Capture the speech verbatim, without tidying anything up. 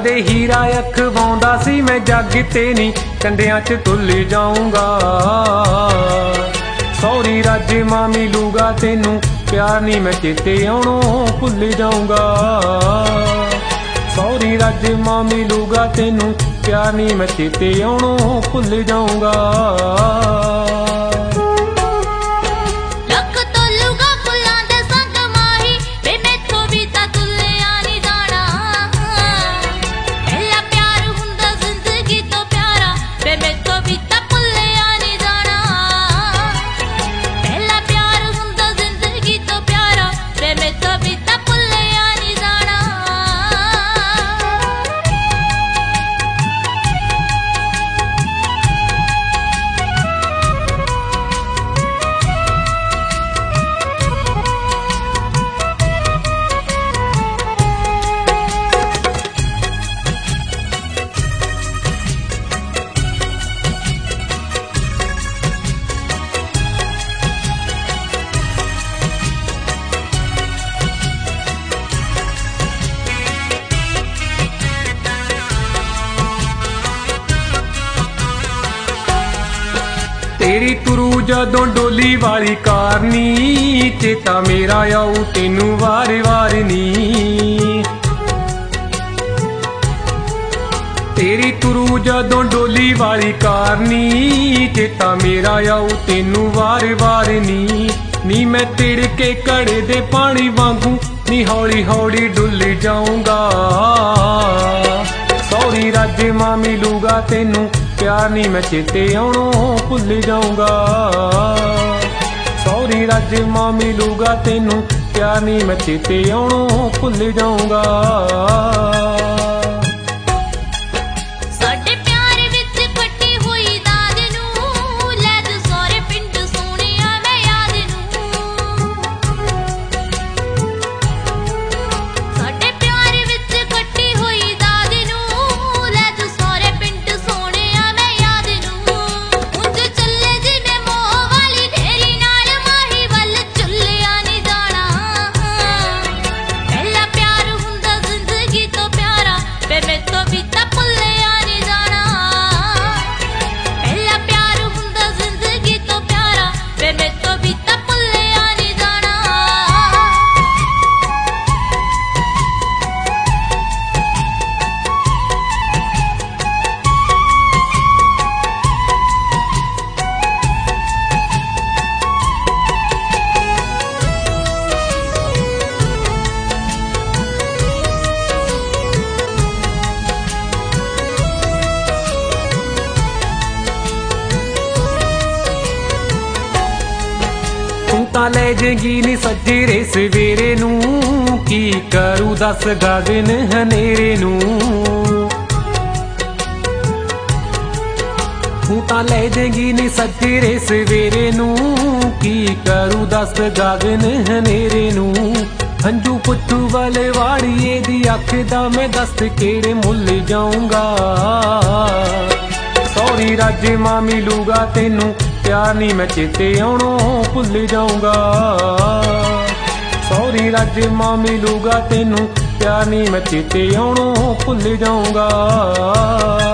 ਦੇ ਹੀਰਾ ਅਖਵਾਉਂਦਾ ਸੀ मैं जग ते नी कंडियां च तुल जाऊंगा। सौरी राजमा मिलूगा तेनू प्यार नी मैं चेते आउणों भुल जाऊंगा। सौरी राजमा मिलूगा तेनू प्यार नी मैं चेते आउणों भुल जाऊंगा। तेरी तुरू जदों डोली वाली कार नी चेता मेरा आऊ तेनू वार वार नी। तेरी तुरू जदों डोली वाली कार नी चेता मेरा आऊ तेनू वार वार नी। नी मैं तिड़ के घड़े दे पानी वांगू नी हौली हौली डुल जाऊंगा। सौरी राजमा मिलूगा तेनू प्यार नी मैं चेते आउणों भुल जाऊंगा। सौरी राजमा मिलूगा तेनू प्यार नी मैं चेते आउणों भुल जाऊंगा। तां लै जेगी नी सजरे सवेरे नू की करूं दस गगन हनेरे नू। तू तां लै जेगी नी सजरे सवेरे नू की करूं दस गगन हनेरे नू। हंजू पुट्ठू वाले वाड़िए दी अख दा मैं दस केड़े मुल जाऊंगा। सौरी राजमा मिलूगा तेनू प्यार नी मैं चेते आउणों भुल जाऊंगा। सौरी राजमा मिलूगा तेनू प्यार नी मैं चेते आउणों भुल जाऊंगा।